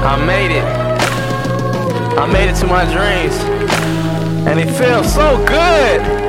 I made it. I made it to my dreams, and it feels so good.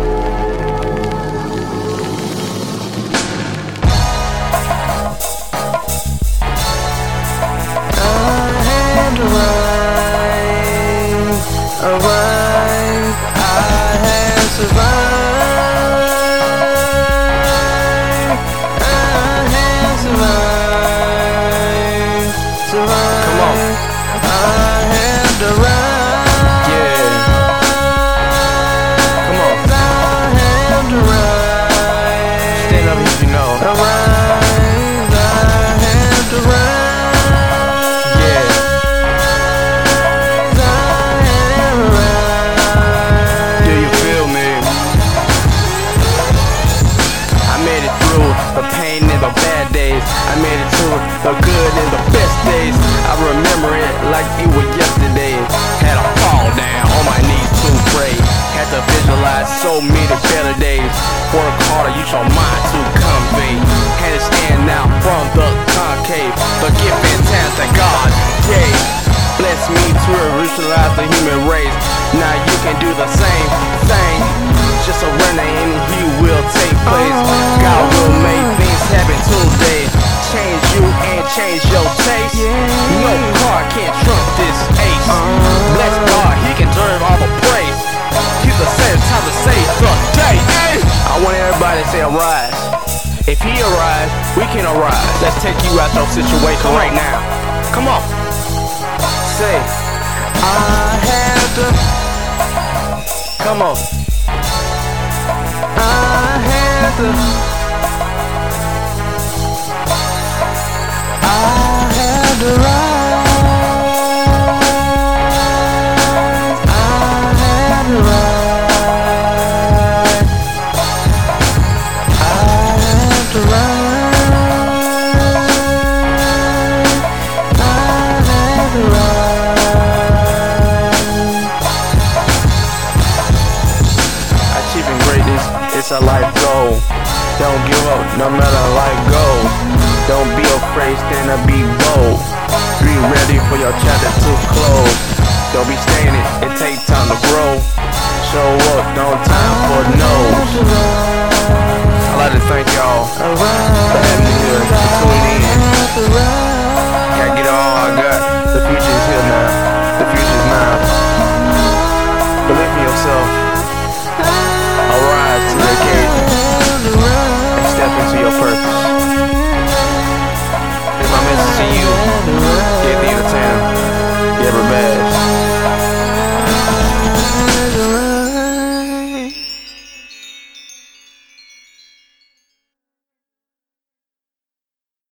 The pain and the bad days, I made it to the good and the best days. I remember it like it was yesterday. Had to fall down on my knees to pray. Had to visualize so many better days. Work harder, use your mind to convey. Had to stand out from the concave. The gift and talent that God gave. Bless me to revolutionize the human race. Now you can do the same thing. Just surrender and He will take place. God will make things happen today. Change you and change your taste. No car can't trump this ace. Bless God, He can deserve all the praise. He's the same time to save the day. I want everybody to say arise. If He arise, we can arise. Let's take you out your situation right now. Come on. Say, I had to. Come on. I had to. I had to rise. I had to rise. I had to rise. I had to rise. Achieving greatness, it's a life goal. Don't give up, no matter life goes. Don't be afraid, stand up, be bold. Be ready for your chapter to close. Don't be stagnant, it takes time to grow. Show up, no time for no's. I'd like to thank y'all for having me here, for tuning in. Gotta get all I got. The future is here now. The future is now. Believe in yourself. Arise to the occasion and step into your purpose. Here's my message to you.